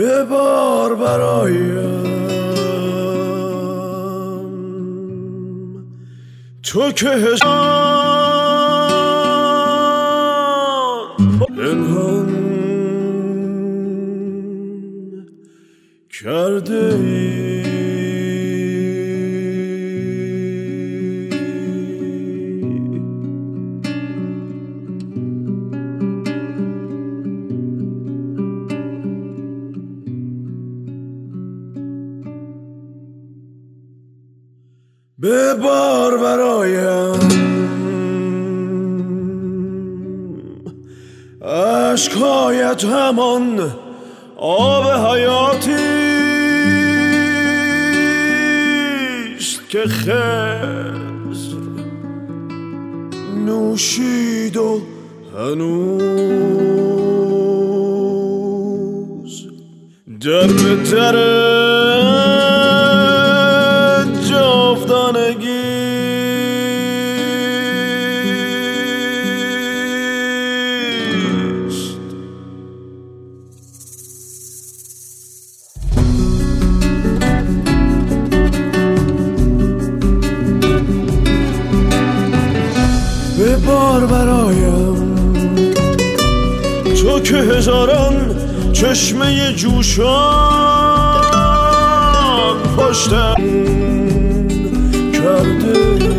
ببار برایم تو که پنهان کرده ای. ببار برایم عشقایت همان آب حیاتیست که خضر نوشید و هنوز در به در ببار برایم تو که هزاران چشمه جوشان پشتم کرده.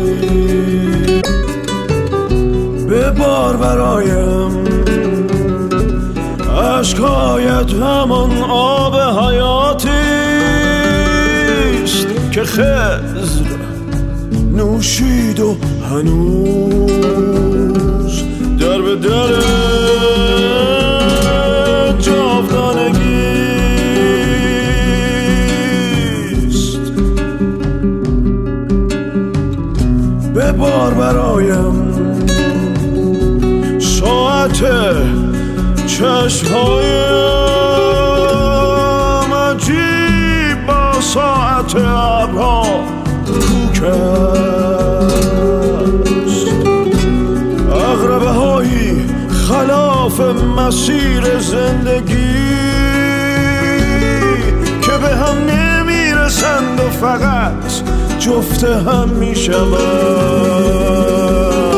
ببار برایم عشقایت همان آب حیاتیست که خضر نوشید و هنوز در به در جاودانگیست. ببار برایم ساعت چشمهایم عجیب با ساعت ابرها کوک است. عقربه هایی خلاف مسیر زندگی که به هم نمیرسند و فقط جفت هم میشوند.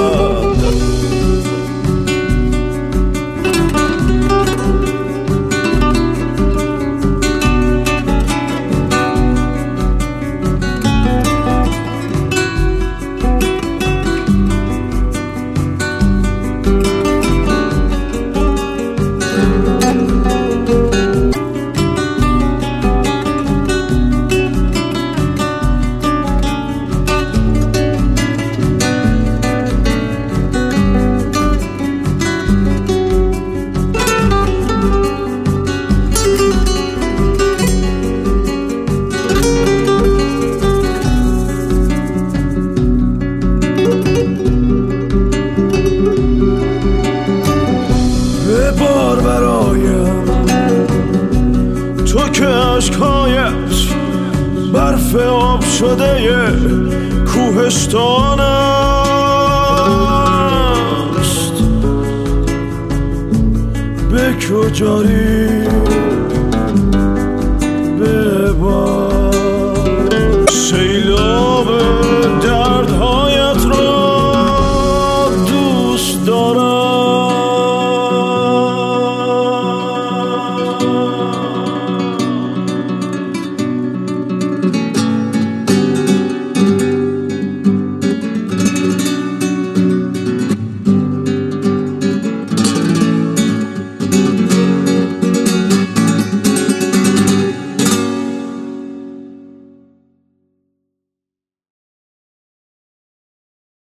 ببار برایم تو که عشقایت برف آب شده کوهستان است. به کجایی